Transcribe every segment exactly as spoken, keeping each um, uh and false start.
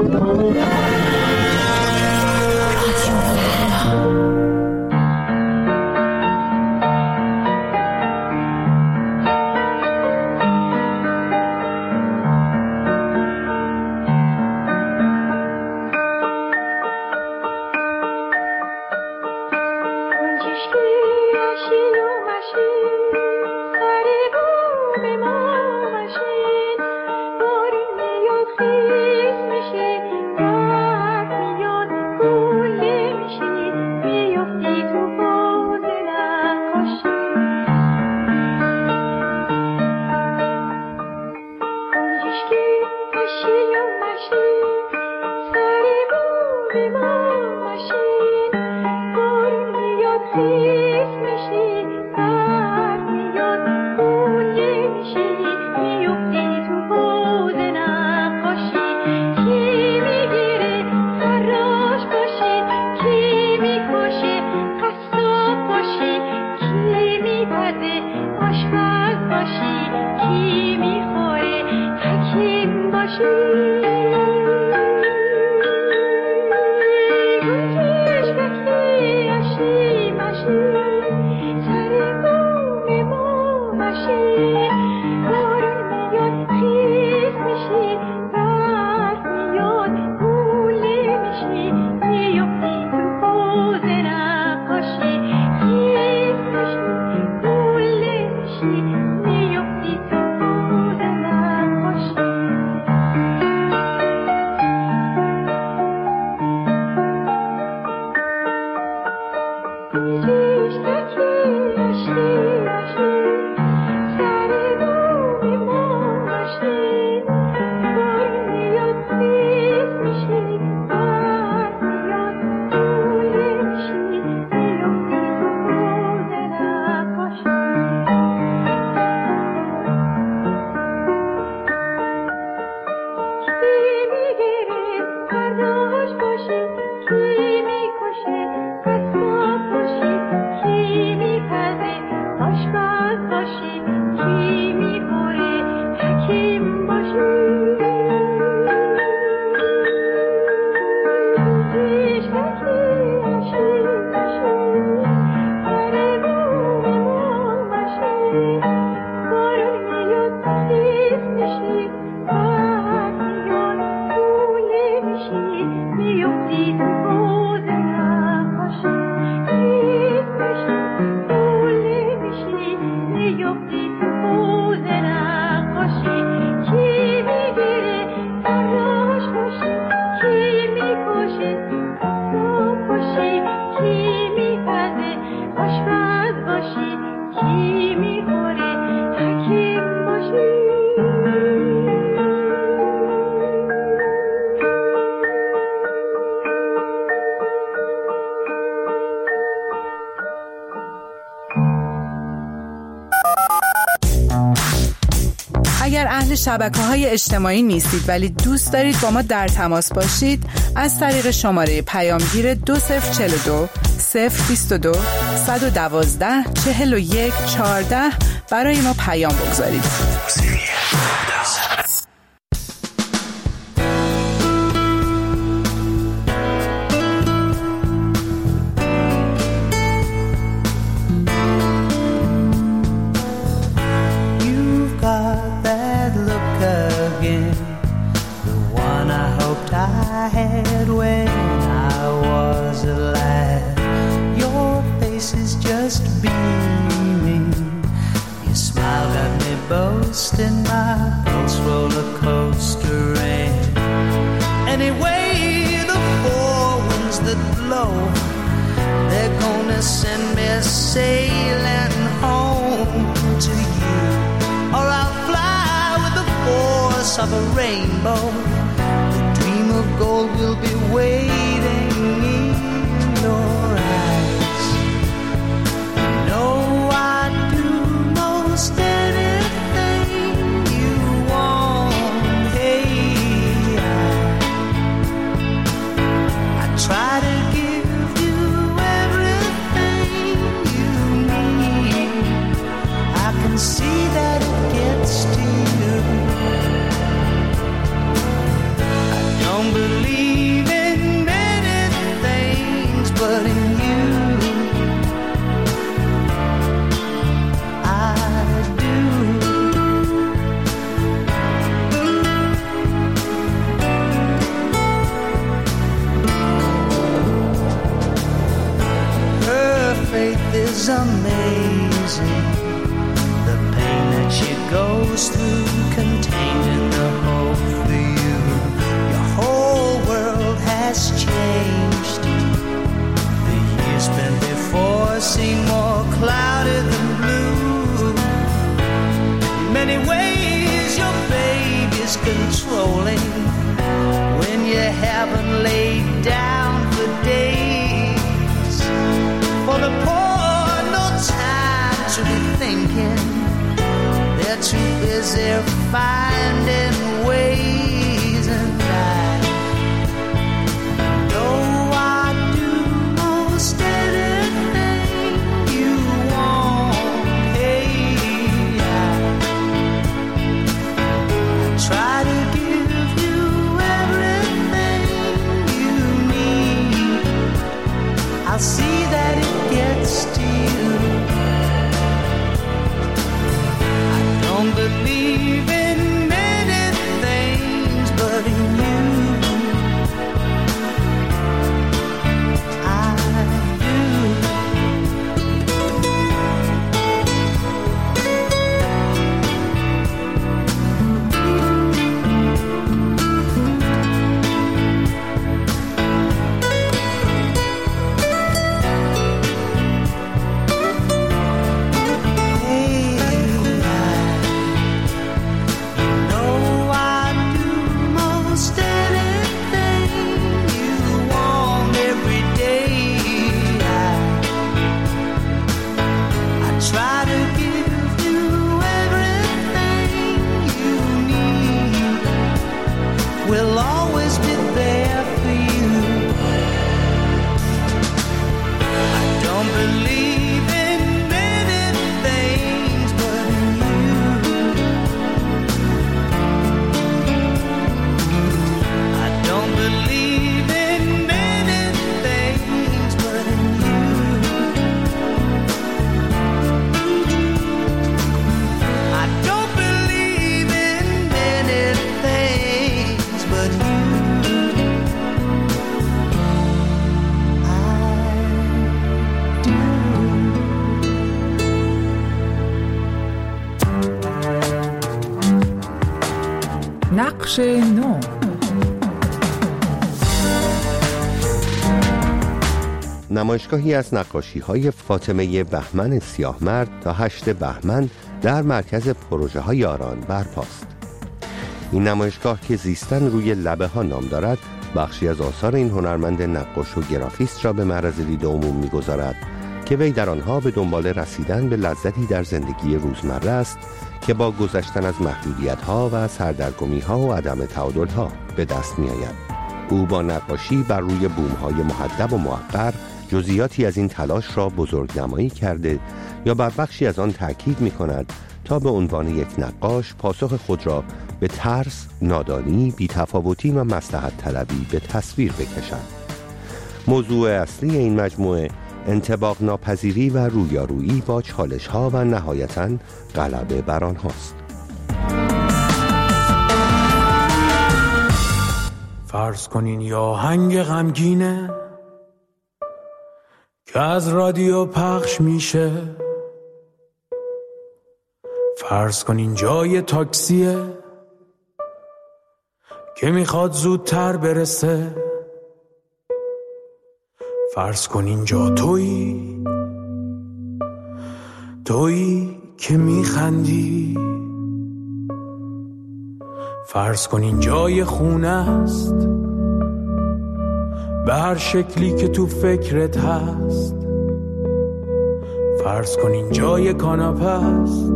اگر اهل شبکه‌های اجتماعی نیستید ولی دوست دارید با ما در تماس باشید، از طریق شماره پیامگیر دو صفر چهل و دو صفر بیست و دو صد و دوازده چهل و یک چهارده برای ما پیام بگذارید. In my pulse roller coaster and anyway the four winds that blow, they're gonna send me sailing home to you, or I'll fly with the force of a rainbow. The dream of gold will be waiting in your eyes. You know I'd do most anything try to give you everything you need. I can see that it gets to you. I don't don't believe in many things, but in you I do. Her faith is amazing, the pain that she goes through contained in the hope for you. Your whole world has changed. The years spent before seem more clouded than blue. In many ways your baby's controlling when you haven't laid down for days. For the poor, no time to be thinking, they're too busy finding ways. And I know I do most anything you want. Hey, I try to give you everything you need. I'll see that it gets to you. Don't believe in many things, but in you I do. We'll always be there for you. I don't believe in many things, but in you I don't believe in many things, but in you I don't believe in many things, but you نقش نو. نمایشگاهی از نقاشی‌های فاطمه بهمن سیاه‌مرد تا هشت بهمن در مرکز پروژه های یاران برپاست. این نمایشگاه که زیستن روی لبه ها نام دارد، بخشی از آثار این هنرمند نقاش و گرافیست را به معرض دید عموم می‌گذارد که وی در آنها به دنبال رسیدن به لذتی در زندگی روزمره است که با گذشتن از محدودیت‌ها و سردرگمی‌ها و عدم تعادل‌ها به دست می‌آید. او با نقاشی بر روی بوم‌های مهذب و موقر جزئیاتی از این تلاش را بزرگنمایی کرده یا بر بخشی از آن تأکید می‌کند تا به عنوان یک نقاش پاسخ خود را به ترس، نادانی، بی‌تفاوتی و مصلحت طلبی به تصویر بکشد. موضوع اصلی این مجموعه انطباق ناپذیری و رویارویی با چالش‌ها و نهایتاً غلبه بر آنهاست. فرض کنین یا آهنگ غمگینه که از رادیو پخش میشه، فرض کنین جای تاکسیه که میخواد زودتر برسه، فرض کنین جا تویی تویی که میخندی، فرض کنین جای خونه است به هر شکلی که تو فکرت هست، فرض کنین جای کاناپه است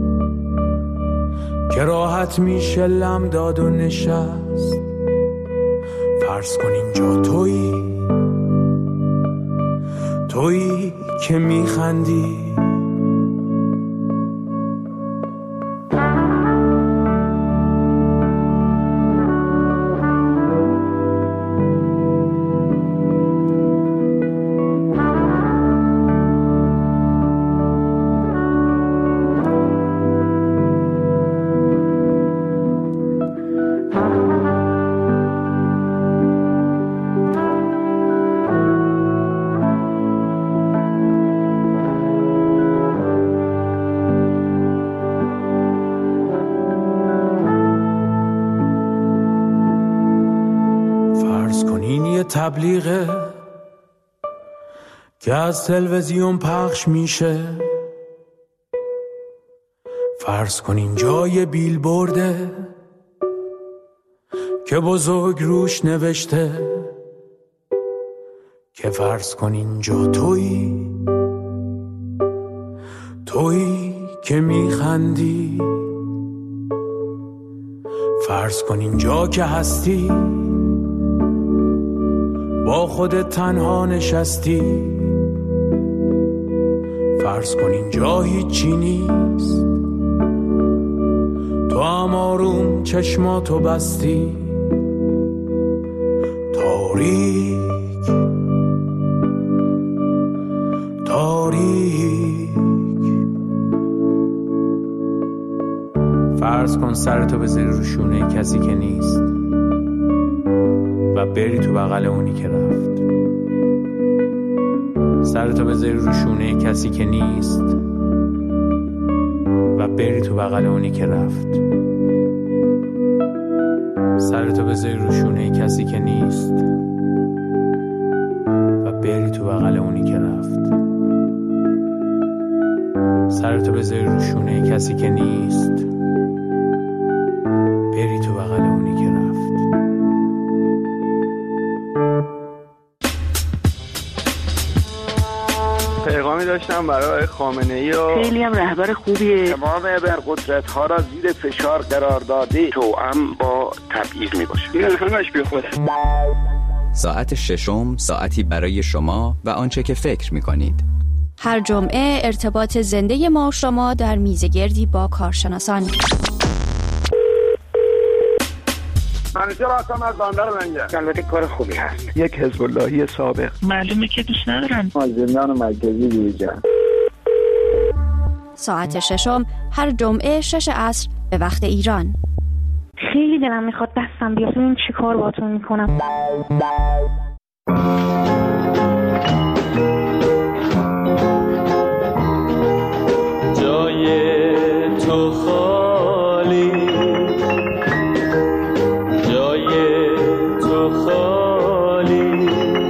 که راحت میشه لم داد و نشست، فرض کنین جا تویی تویی که میخندی. تبلیغه که از تلویزیون پخش میشه. فرض کن این جای بیلبورده که بزرگ روش نوشته که فرض کن اینجا تویی، تویی که میخندی. فرض کن اینجا که هستی با خودت تنها نشستی. فرض کن اینجا هیچی نیست، تو هم آروم چشماتو بستی. تاریک تاریک. فرض کن سرتو بذاری رو شونه کسی که نیست و بری تو بغل اونی که رفت. سرتو بذاری رو شونه کسی که نیست و بری تو بغل اونی که رفت. سرتو بذاری رو شونه کسی که نیست و بری تو بغل اونی که رفت. سرتو بذاری رو شونه کسی که نیست، بری تو بغل اونی که رفت. پیغامی داشتم برای خامنه‌ای و خیلی هم رهبر خوبیه. تمام ابرقدرت ها را زیر فشار قرار داده، توأم با تبعیض می باشه. این همش بی خوده. ساعت ششم، ساعتی برای شما و آنچه که فکر می کنید. هر جمعه ارتباط زنده ما و شما در میزگردی با کارشناسان. منیجر هستم از بندر منگه. البته کار خوبی هست. یک حزب اللهی سابق. معلومه که دوست ندارن. از زندان مرکزی بیرون. ساعت ششم هر جمعه شش عصر به وقت ایران. خیلی دلم میخواد دستم بیاد. این چی کار باتون میکنم؟ جای تو خالی، جای تو خالی،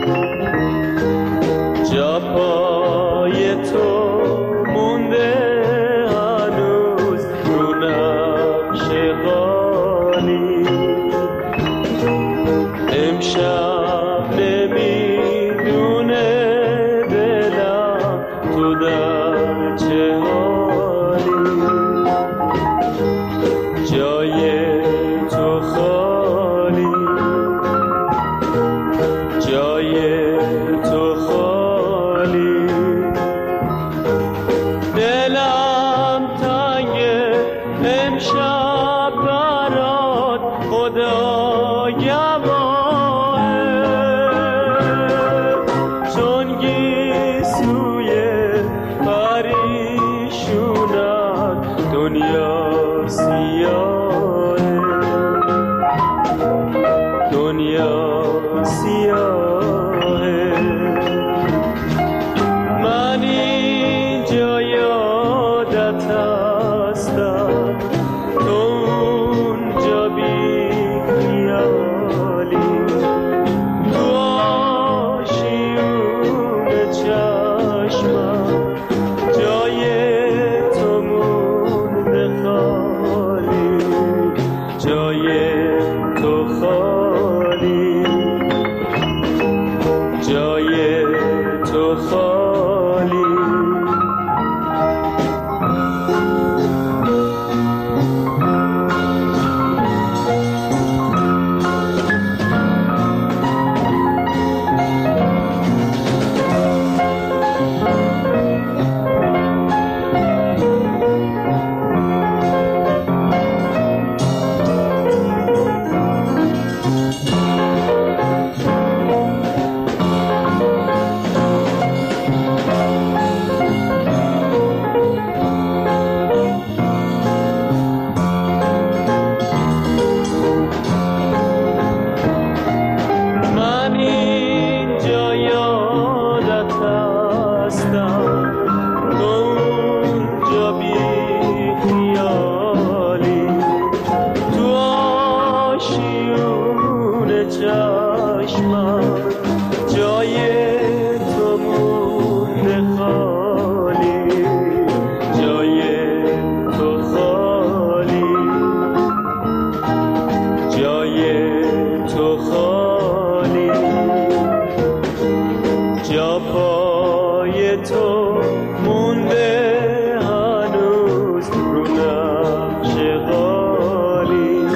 جا پای تو مونده هنوز رو نقش قالی. امشب نمیدونه دلم تو در چه حالی. جای تو خالی، جای تو خالی. دلم تنگه امشب برات خدایا چون گیسوی پریشونت دنیا سیاهه، دنیا سیاهه. من اینجا یادت هستم، تو اونجا بی خیالی. تو آشیون چشمم جای تو مونده خالی. جای تو خالی، جای تو خالی. من اینجا یادت هستم، تو اونجا بی خیالی. تو آشیون چشمم چشمم جای تو مونده خالی، جای تو خالی، جای تو خالی، جا پای تو مونده هنوز رو نقش قالی.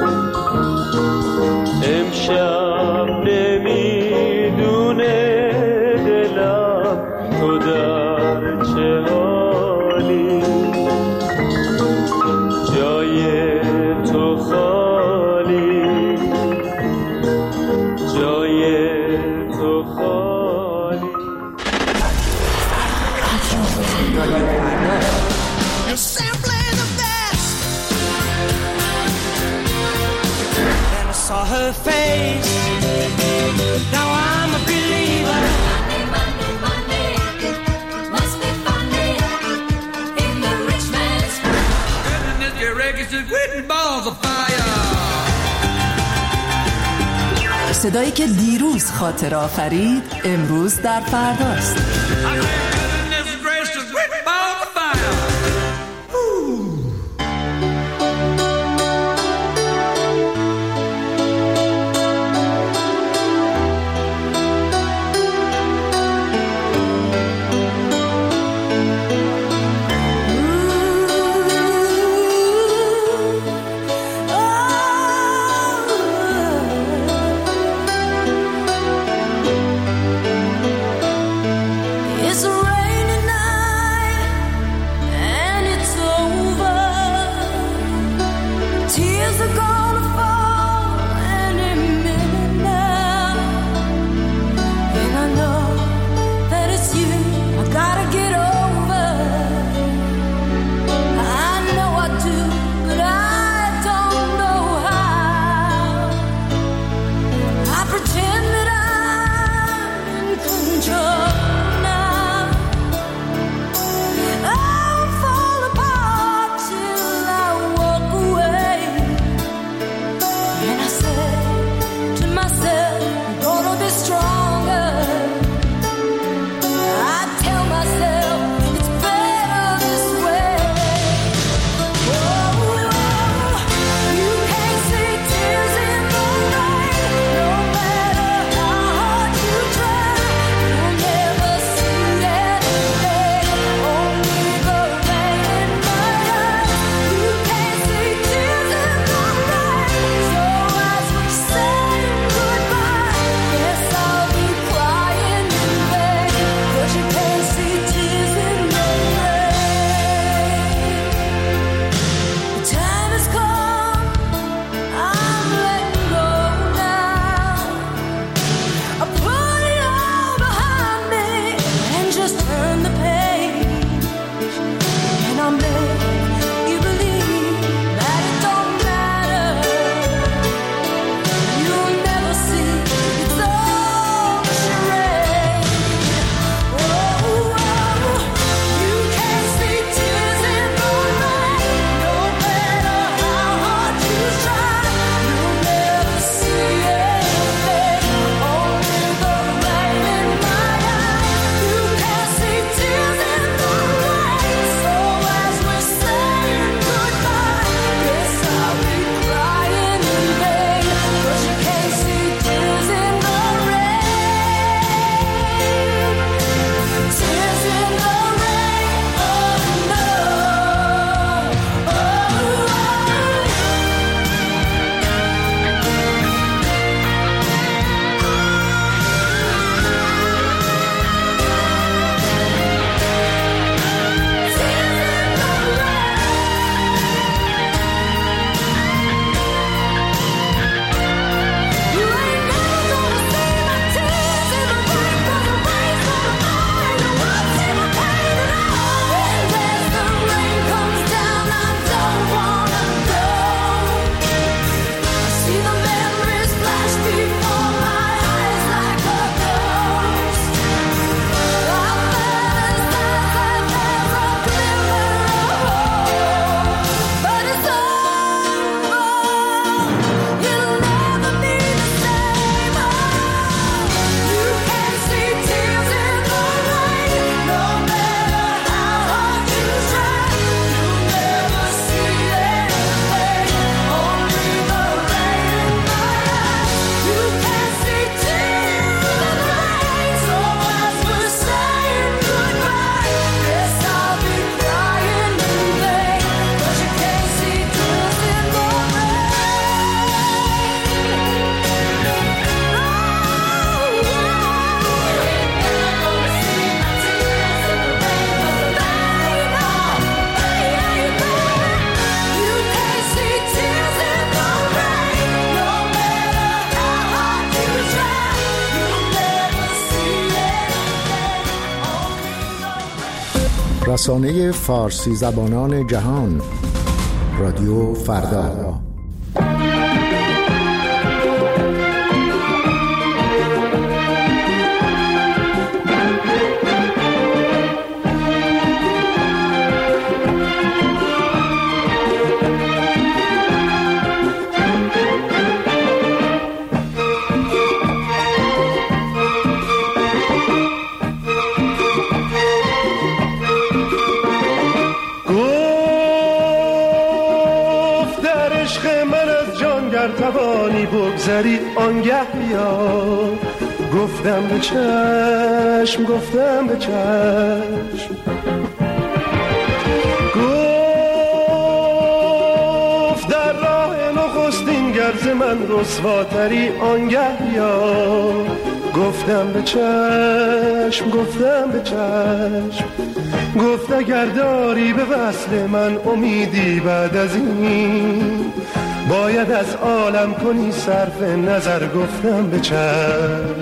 امشب نمیدونه دلم تو در چه حالی، جای تو خالی، جای تو خالی. You're simply the best. Then I saw her face. Now I'm a believer. Monday, Monday, Monday, must be funny in the rich man's Goodness, your records are written balls of fire. صدایی که دیروز خاطر آفرید امروز در فرداست. It's a رسانه فارسی زبانان جهان، رادیو فردا. توانی بگذری آنگه بیا، گفتم به چشم، گفتم به چشم، گفت در راه نخستین گرز من رسواتری آنگه بیا، گفتم به چشم، گفتم به چشم، گفت اگر داری به وصل من امیدی بعد از این، باید از عالم کنی صرف نظر، گفتم به چشم.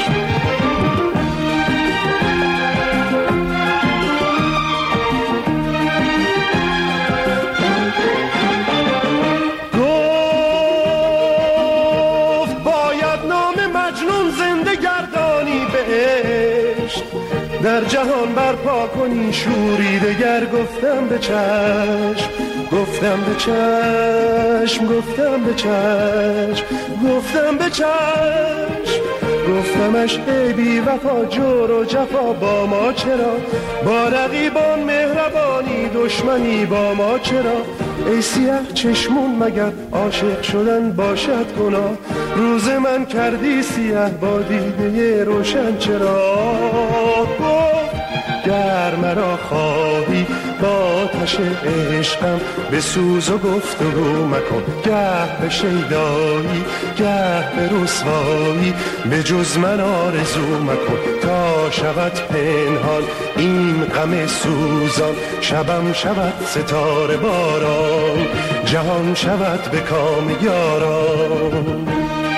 گفت باید نام مجنون زنده گردانی به عشق، در جهان برپا کنی شوری دگر، گفتم به چشم، گفتم به چشم، گفتم به چشم، گفتم به چشم، گفتمش ای بی وفا جور و جفا با ما چرا، با رقیبان مهربانی دشمنی با ما چرا، ای سیاه چشمون مگر عاشق شدن باشد گناه، روز من کردی سیاه با دیده روشن چرا، گر مرا خواهی با آتش عشقم به سوز و گفتگو مکن، گه به شیدایی گه به رسوایی، به جز من آرزو مکن، تا شود پنهان این غم سوزان، شبم شود ستاره باران، جهان شود به کام یاران.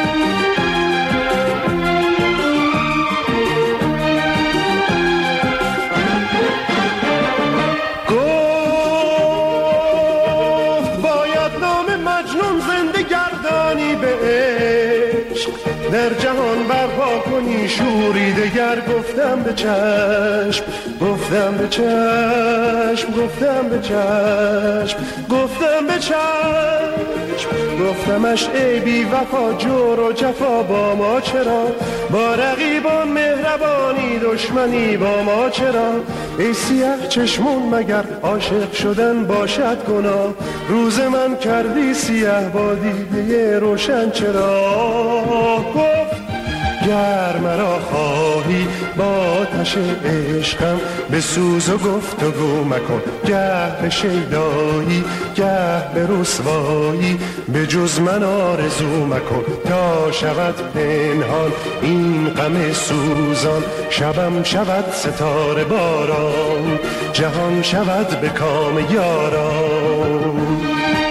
در جهان برپا کنی شوری دگر، گفتم به چشم، گفتم به چشم، گفتم به چشم، گفتم به چشم، گفتمش ای بی وفا جور و جفا با ما چرا، با رقیبان مهربانی دشمنی با ما چرا، ای سیاه چشمون مگر عاشق شدن باشد گناه، روز من کردی سیاه با دیده روشن چرا، گفت گر مرا خواهی با آتش عشقم به سوز و گفتگو مکن، گه به شیدایی گه به رسوایی، به جز من آرزو مکن، تا شود پنهان این غم سوزان، شبم شود ستاره باران، جهان شود به کام یاران.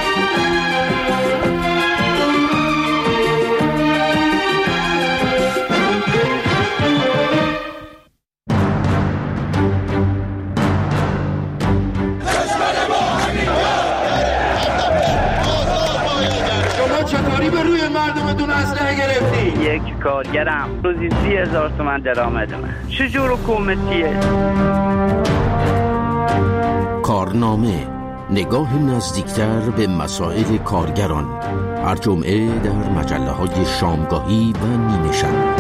یک کارگرم روزی سی هزار تومن درآمد من، چجور حکومتیه؟ کارنامه، نگاه نزدیکتر به مسائل کارگران، هر جمعه در مجله های شامگاهی و نیمه شب.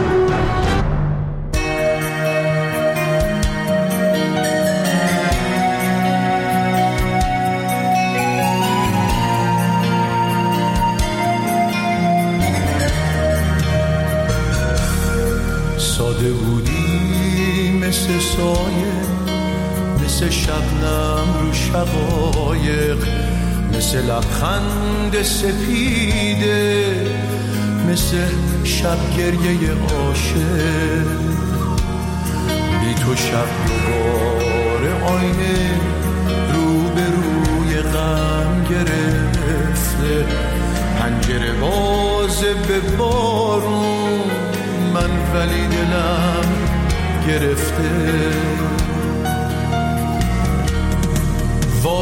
ساده بودی مثل سایه، مثل شبنم رو شقایق، مثل لبخند سپیده، مثل شب گریه عاشق، بی تو شب دوباره آینه رو به روی غم گرفته، پنجره بازه به بارون، من ولی دلم گرفته.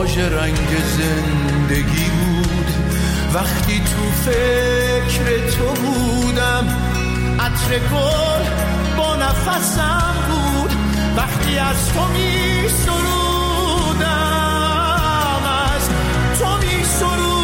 واژه رنگ زندگی بود وقتی تو فکر تو بودم، عطر گل با نفسم بود وقتی از تو می سرودم، از تو می سرودم.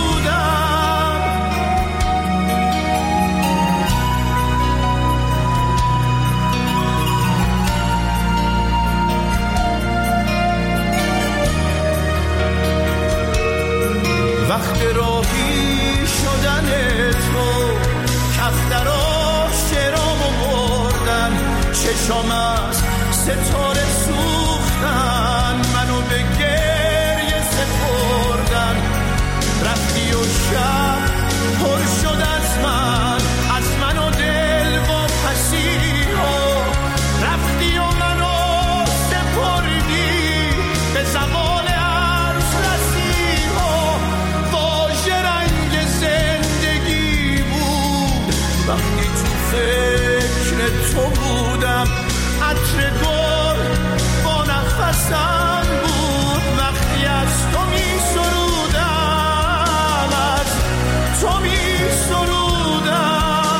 وقت راهی شدن تو، کفترا شرامو بردن، چشام از ستاره سوختن، منو به گریه سپردن. رفتی و شب پر شد از من، از من و دل و پسیها. رفتی و منو سپردی به زوال عرض رسیها. واژه رنگ زندگی بود وقتی تو فکر تو بودم، عطر گل با نفسم بود وقتی از تو می سرودم، از تو می سرودم.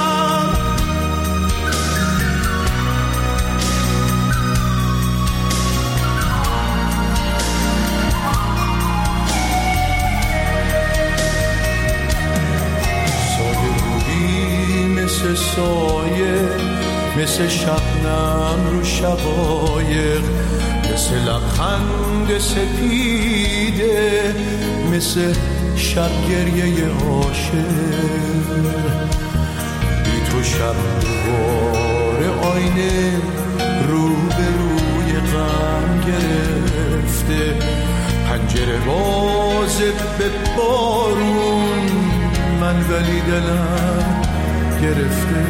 ساده بودی مثل سایه، مثل شبنم رو شقایق، مثل لبخند سپیده، مثل شب گریه عاشق. بی تو شب دوباره آینه رو به روی غم گرفته، پنجره بازه به بارون، من ولی دلم گرفته.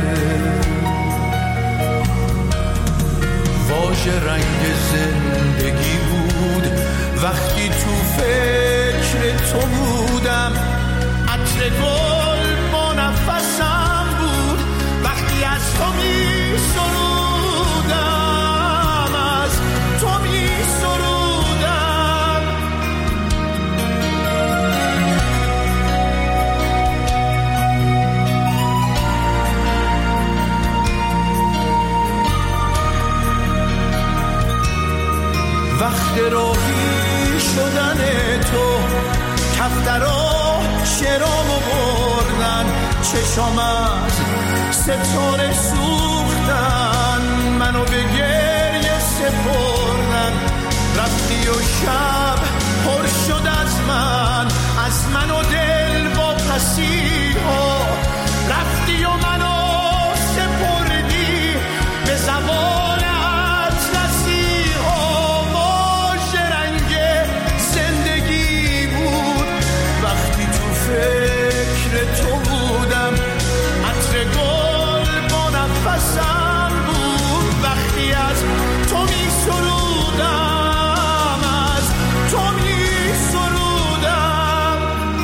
واژه رنگ زندگی بود وقتی تو فکر تو بودم، عطر گل با نفسم بود وقتی از تو می سرودم، از تو می سرودم. وقت راهی شدن تو، کفترا شرامو بردن، چشام از ستاره سوختن، منو به گریه سپردن. رفتی و شب پر شد از من، از من و دل با پسیها. رفتی و منو سپردی به زوال فکر تو بودم، عطر گل با نفسم بود وقتی از تو می سرودم، از تو می سرودم.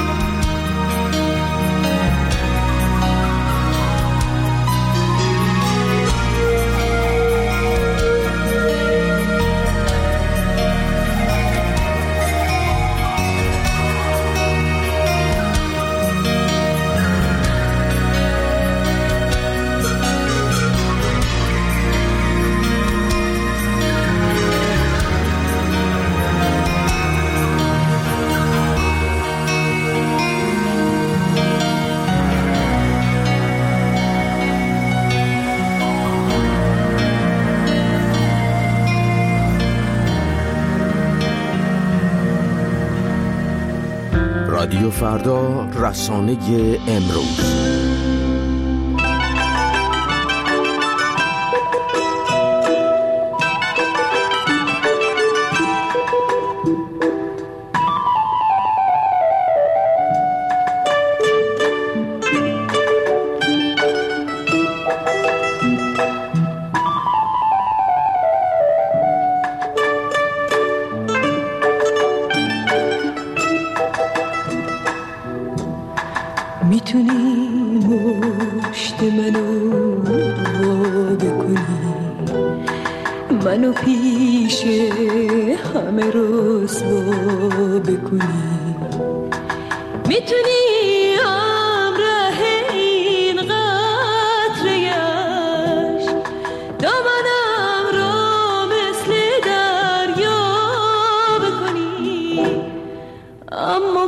رادیو فردا، رسانه امروز. میتونی مشت منو وا بکنی، منو پیش همه رسوا بکنی. میتونی همراه این قطره‌اش دامنم رو مثل دریا بکنی. اما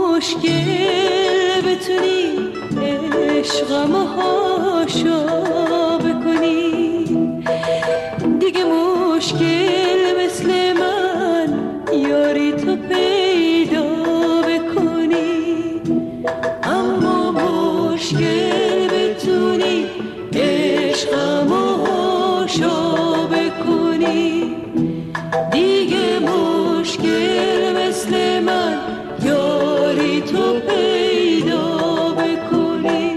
مشکل بتونی عشقم هاشا بکنی. دیگه مشکل مثل من یاری تو پیدا بکنی. اما مشکل بتونی عشقم هاشا بکنی. دیگه مشکل مثل من یاری تو پیدا بکنی.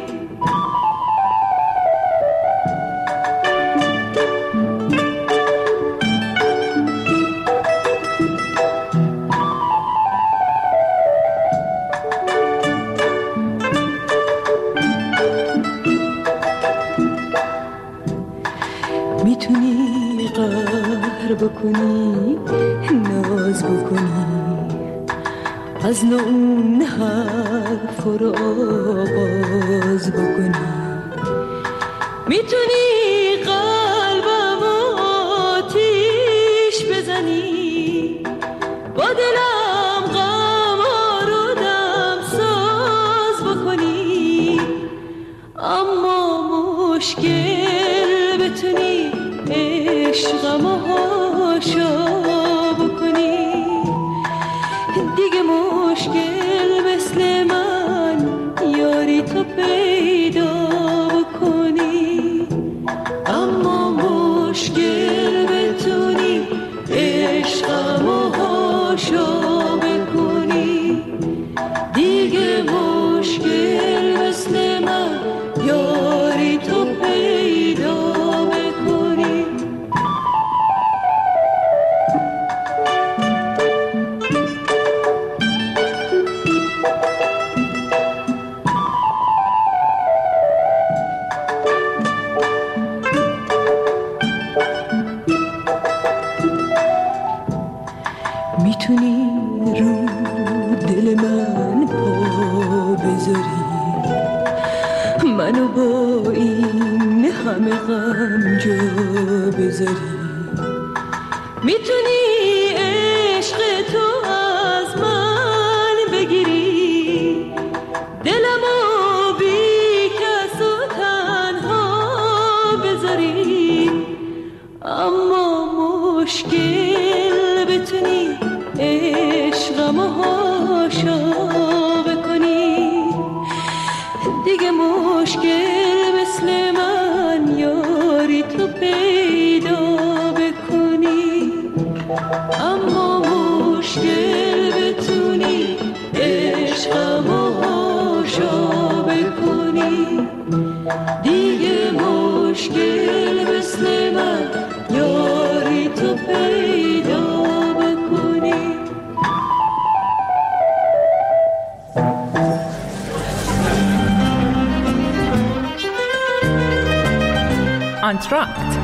میتونی قهر بکنی، ناز بکنی، از نو اون حرف رو آغاز بکنی. میتونی قلبم آتیش بزنی، با دلم غم رو دم ساز بکنی. اما مشکل بتونی عشقم هاشا بکنی. دیگه مشکل مثل من یاری تو پیدا بکنی. اما مشکل بتونی عشقم هاشا بکنی. دیگه مشکل مثل من یاری تو پیدا بکنی. میتونی رو دل من پا بذاری، منو با این همه غم جا بذاری. میتونی عشق تو از من بگیری، دلمو بی کس و تنها بذاری. اما مشکل بتونی عشقم هاشا بکنی. دیگه مشکل مثل من یاری تو پیدا بکنی. اما مشکل بتونی عشقم هاشا بکنی. دیگه مشکل مثل من یاری تو پیدا بکنی. آنتراکت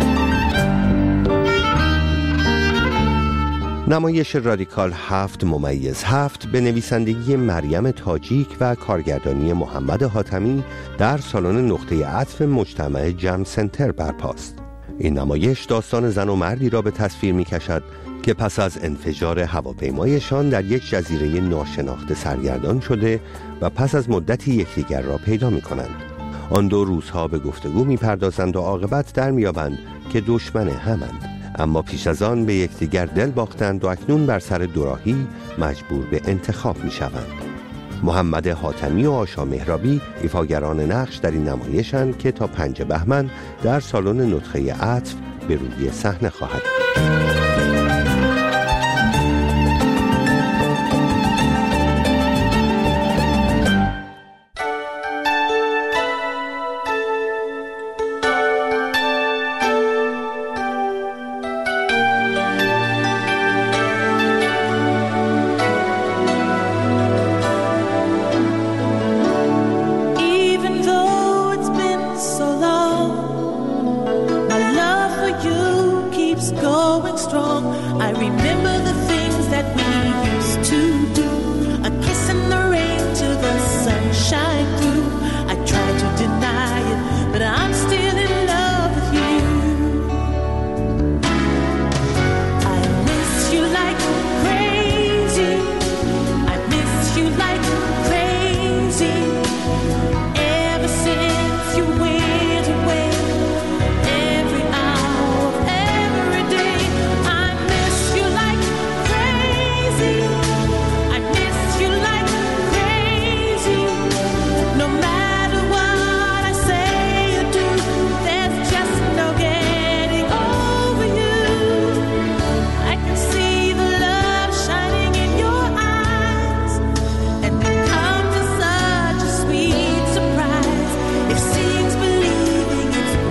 نمایش رادیکال هفت ممیز هفت به نویسندگی مریم تاجیک و کارگردانی محمد حاتمی در سالن نقطه عطف مجتمع جم سنتر برپاست. این نمایش داستان زن و مردی را به تصویر می کشد که پس از انفجار هواپیمایشان در یک جزیره ناشناخته سرگردان شده و پس از مدتی یکدیگر را پیدا می کنند. آن دو روزها به گفتگو می پردازند و عاقبت در می یابند که دشمن همند، اما پیش از آن به یکدیگر دل باختند و اکنون بر سر دوراهی مجبور به انتخاب می شوند. محمد حاتمی و آشا مهرابی ایفاگران نقش در این نمایشند که تا پنج بهمن در سالن نطقه عطف به روی صحنه خواهد بود.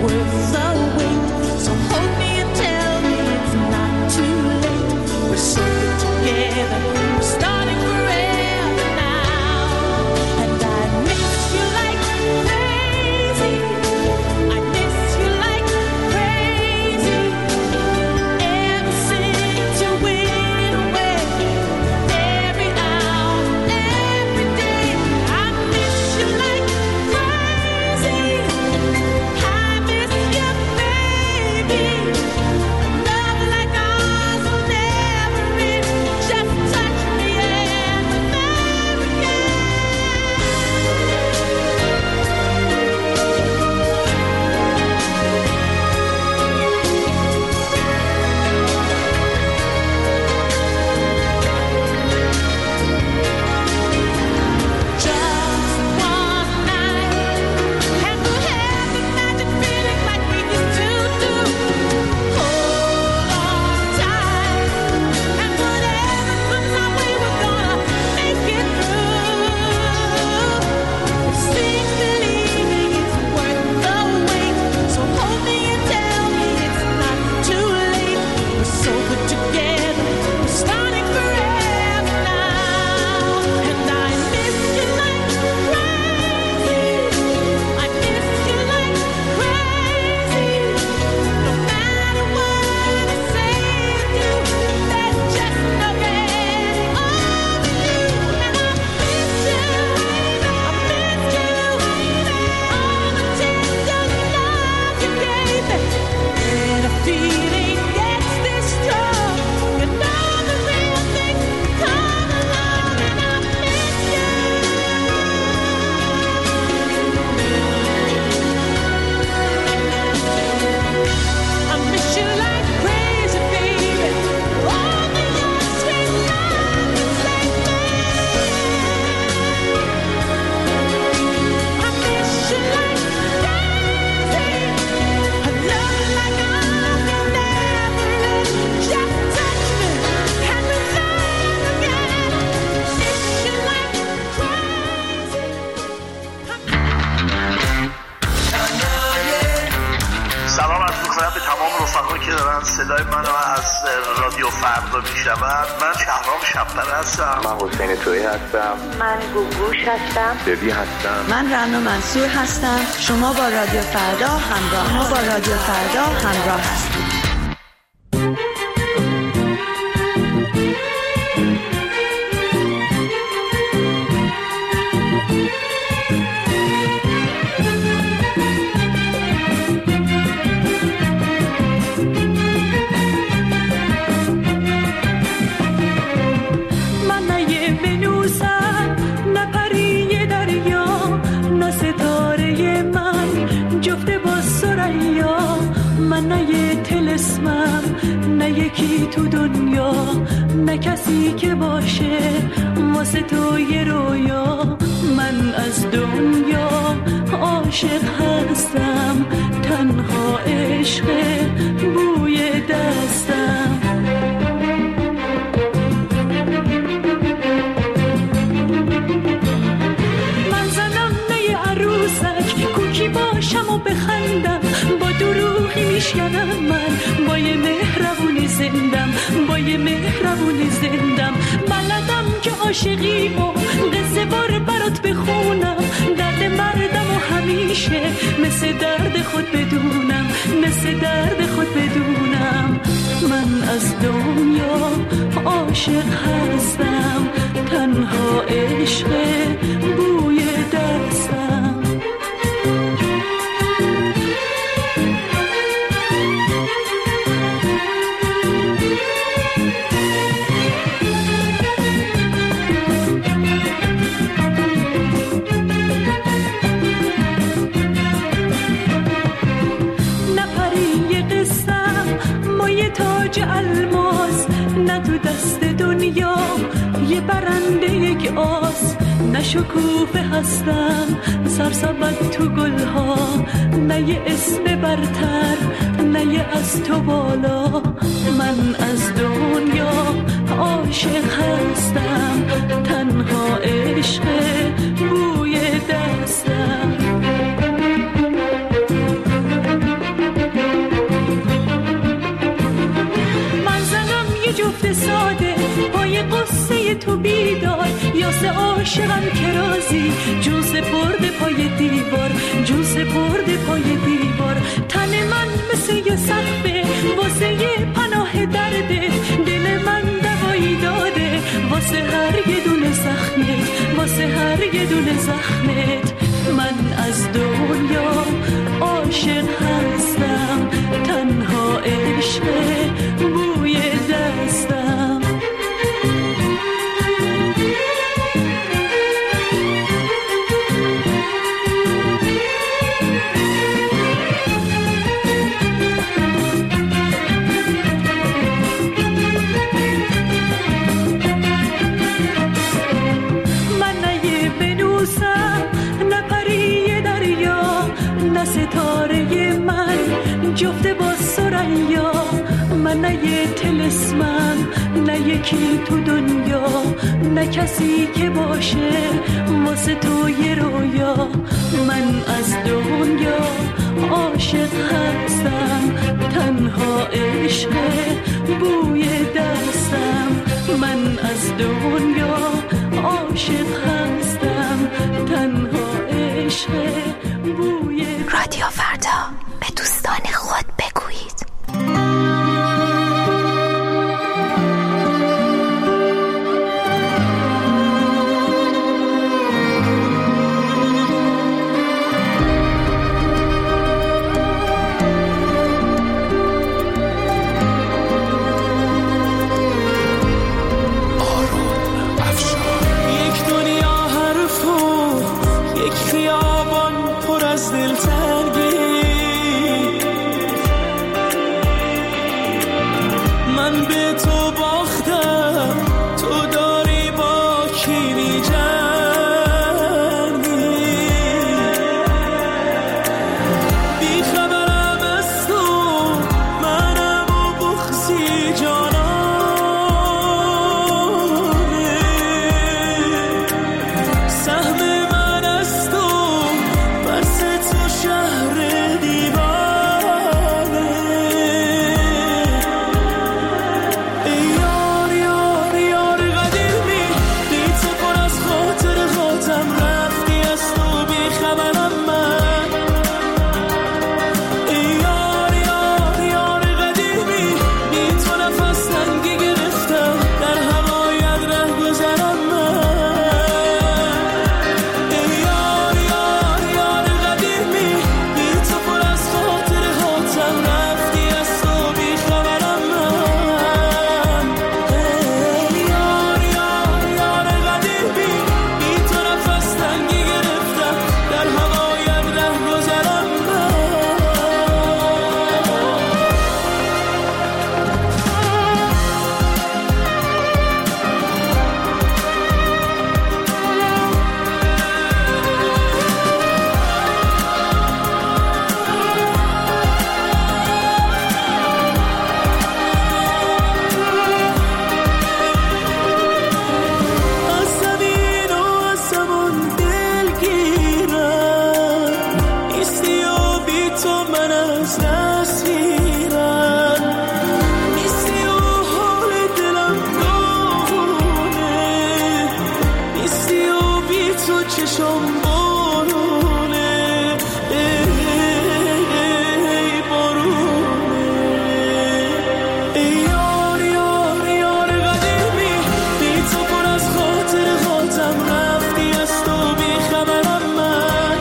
worth the wait. So hold me and tell me it's not too late. We're so good together, we're starting forever now. And I miss you like crazy. I miss you like crazy. Ever since you went away, every hour, every day, I miss you like crazy. I miss you, baby. Love like ours will never end. Just touch me and I'm there again. Just one night, and we'll have the magic feeling like we used to do. Hold on tight, and whatever comes our way, we're gonna make it through. Seek believing it's worth the wait. So hold me and tell me it's not too late. We're so good together, we're starting forever now. And I miss you like crazy. I miss you like crazy. No matter what I say and do, there's just no getting over you. And I miss you, I miss you. All the tender love you gave me. When a feeling gets this strong, you know the real thing come along, and I miss you. I miss you like crazy, baby. Only your sweet love can save me. I miss you like crazy. A love like ours will never end. Just touch me and we're there again. Miss you like crazy. سلام عرض می‌کنم به تمام رفقایی که دارن صدای منو از رادیو فردا میشنون. من شهرام شب‌پره هستم. من حسین تویی هستم. من گوگوش هستم. ببی هستم. من رنا منصور هستم. شما با رادیو فردا همراه ما با رادیو فردا همراه هستید. من نه یه بنوسم، نه پری دریا، نه ستاره من جفته با ثریا. من نه یه طلسمم، نه یکی تو دنیا، نه کسی که باشه واسه تو یه رویا. من از دنیا عاشق هستم، تنها عشق بوی دستم. من زنم نه عروسک، کوکی باشم و بخندم، با دروغی میشکنم. من با یه مهربونی زندم، با یه مهربونی زندم. بلدم که عاشقی و قصه بار برات بخونم، درد مردم و همیشه مثل درد خود بدونم، مثل درد خود بدونم. من از دنیا عاشق هستم، تنها عشق بوی دستم. نه پری قصم با یه تاج الماس، نه تو دست دنیا یه برنده یک آس. نه شکوفه هستم سرسبد تو گلها، نه یه اسم برتر، نه یه از تو بالا. من از دنیا عاشق هستم، تنها عشق بوی دستم. پای تو بیدار، یاسه عاشقم که رازی، جون سپرده پای دیوار، جون سپرده پای دیوار. تن من مثل یه سقفه واسه یه پناه درده، دل من دوایی داده واسه هر یه دونه زخمت، واسه هر یه دونه زخمت. من از دنیا عاشق هستم، تنها عشق بوی دستم. من نه یه بنوسم نه پری دریا، نه ستاره من جفته با سریا. من نه یه طلسمم نه یکی تو دنیا، نه کسی که باشه واسه تو یه رویا. من از دنیا عاشق هستم، تنها عشق بوی دستم. من از دنیا عاشق هستم، تنها عشق بوی. رادیو فردا، به دوستان خود بگویید. یک دنیا حرف و یک خیابان پر از دلتنگی، من به تو باختم، تو داری با کی می‌جنگی. بیخبرم از تو، منم و بغضی جانانه. سهم من از تو، بس تو شهر دیوانه. ای یار یار یار قدیمی، بی تو پر از خاطر خاطم، رفتی از تو بیخبرم من. ای یار یار یار قدیمی، بی تو نفس تنگی گرفتم، در هوایت ره گذرم من. ای یار یار یار قدیمی، بی تو پر از خاطر خاطم، رفتی از تو بیخبرم من. ای یار یار یار قدیمی، بی تو نفس تنگی گرفتم، در هوایت ره گذرم من. از زمین و از زمان دلگیرم، نیستی و بی تو من از دست میرم. نیستی و حال دلم داغونه، نیستی و بی تو چشم بارونه. ای ای بارونه. ای یار یار یار قدیمی، بی تو پر از خاطر خاطم، رفتی از تو بیخبرم من.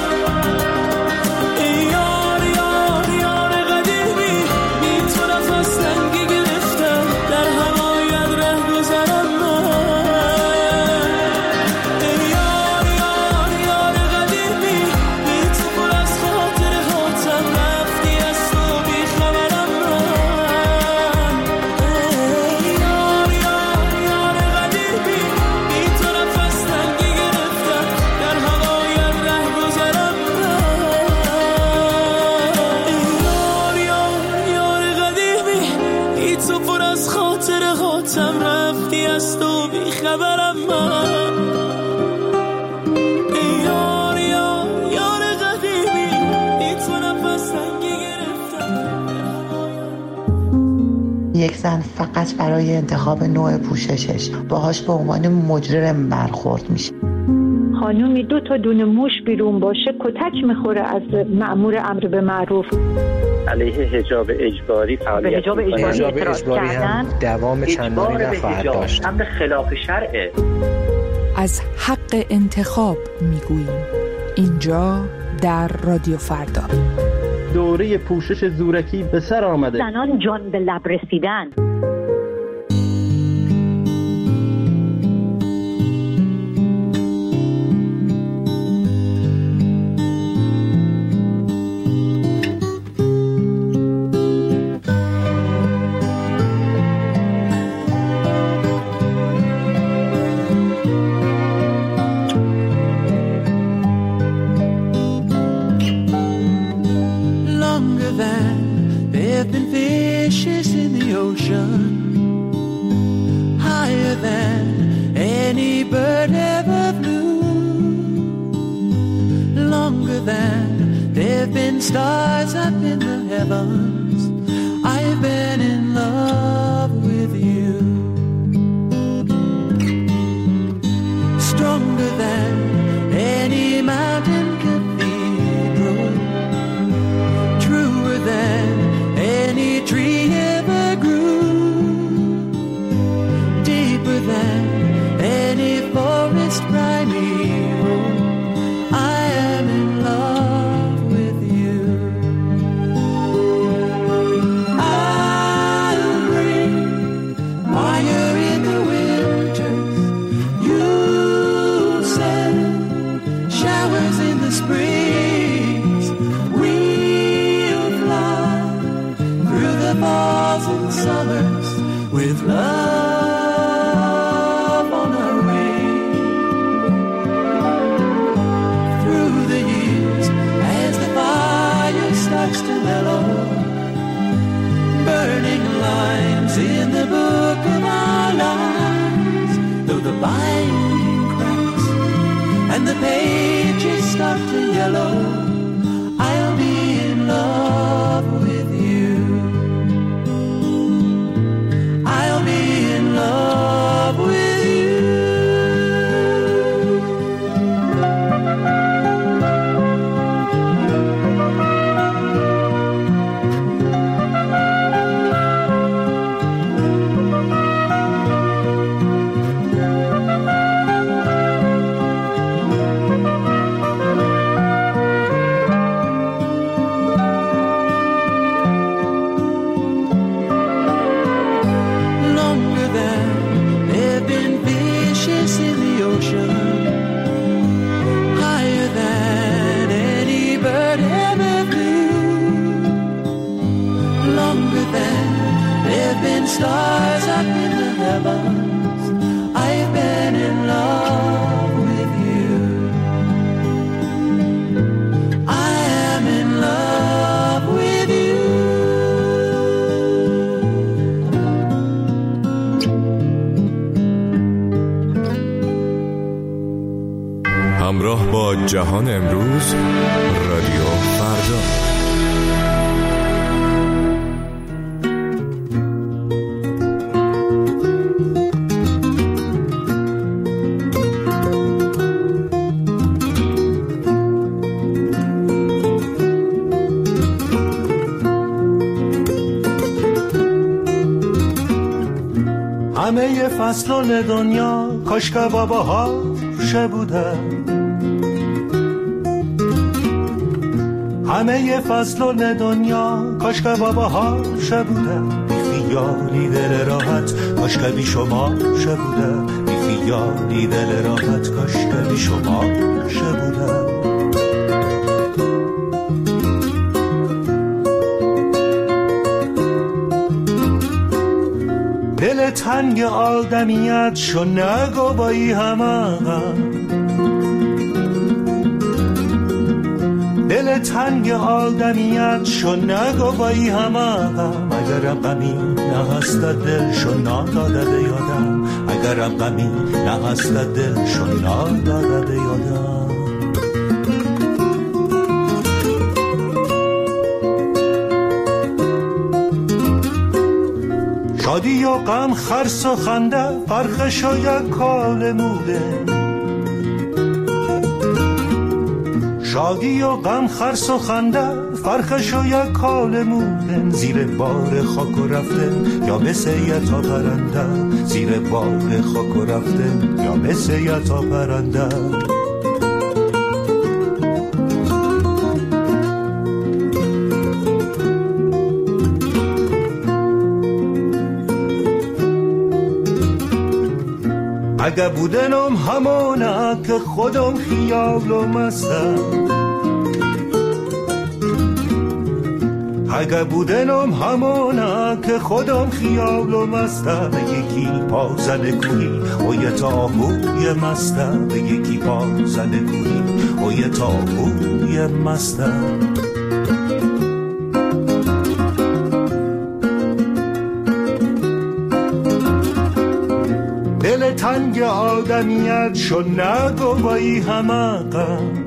ای یار یار یار قدیمی، بی تو نفس تنگی گرفتم، در هوایت ره گذرم من. ای یار یار یار قدیمی، بی تو پر از خاطر خاطم، رفتی از تو بیخبرم من. ای یار یار یار قدیمی، بی تو نفس تنگی گرفتم، در هوایت ره گذرم من. ای یار یار یار قدیمی، بی تو پر از خاطر خاطم، رفتی از تو بیخبرم من. ای یار یار یار قدیمی، بی تو نفس تنگی گرفتم. یک زن فقط برای انتخاب نوع پوششش باهاش به عنوان مجرم برخورد میشه. خانومی دو تا دونه موش بیرون باشه کتک میخوره از مأمور امر به معروف. علیه حجاب اجباری فعالیت حجاب اجباری, حجاب اجباری هم دوام چندانی نخواهد داشت. امر خلاف شرعه. از حق انتخاب میگوییم اینجا در رادیو فردا. دوره پوشش زورکی به سر آمده. زنان جان به لب رسیدن. Stars up in the heavens, I've been in love with you. Stronger than any mountain cathedral, truer than any tree ever grew, deeper than any forest primeval. I am in love with you. I'll bring fire in the winters. You'll send showers in the springs. We'll fly through the falls and summers with love on our wings. Through the years, as the fire starts to mellow, burning lines in the book of our lives. Though the binding cracks and the pages start to yellow, I'll be in love with you. I'll be in love with you. Longer than there've been fishes in the ocean, higher than any bird ever flew, longer than there've been stars up in the heavens, I've been in love with you. I am in love with you. همراه با جهان امروز، رادیو فردا. همه فصلان دنیا کاش که باباها شه بودن، همه فصلان دنیا کاش که باباها شه بودن، بی خیالی دل راحت کاش که بی شما شه بودن، بی خیالی دل راحت کاش که بی شما شه بودن. دل تنگ آدمیت شو نگو بایی همه، دل تنگ آدمیت شو نگو بایی همه، اگرم غمی نه هست دل شو ناداده یادم، اگرم غمی نه هست دل شو ناداده یادم. شادی و غم خرس و خنده فرقش و یک کال موده شادی و غم خرس و خنده فرقش و یک کال موده زیر بار خاک و رفتن یا مثل یتا پرنده زیر بار خاک و رفتن یا مثل یتا پرنده اگه بودنم همونه که خودم خیال و مستم اگه بودنم همونه که خودم خیال و مستم یکی پا زده کنی و یه تاهوی مستم یکی پا زده کنی و یه تاهوی مستم دل تنگ آدمیت شو نگو بایی همه غم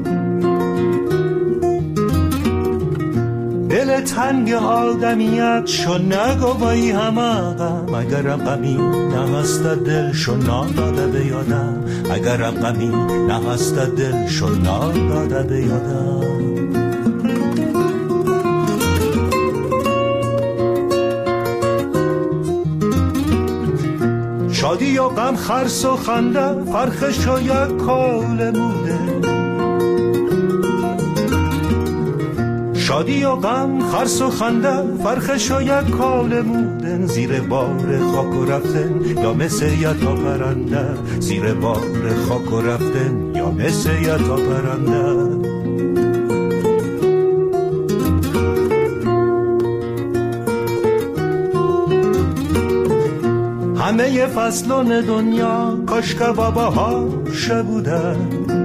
دل تنگ آدمیت شو نگو بایی همه غم اگرم غمی نهست دل شو ناداده بیادم اگرم غمی نهست دل شو ناداده بیادم شادی و غم خرس و خنده فرقش و یک کال موده شادی و غم خرس و خنده فرقش و یک کال موده زیر بار خاک و رفتن یا مثل یتا پرنده زیر بار خاک و رفتن یا مثل یتا پرنده همه فصلان دنیا کاش که باباهاش بودن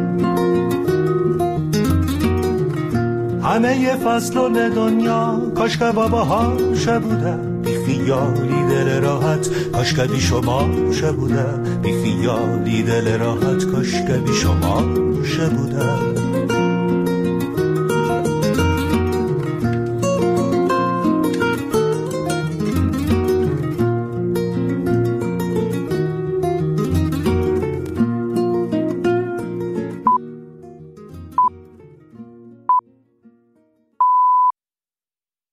همه فصلان دنیا کاش که باباهاش بودن بی خیالی دل راحت کاش که بی شماش بودن بی خیالی دل راحت کاش که بی شماش بودن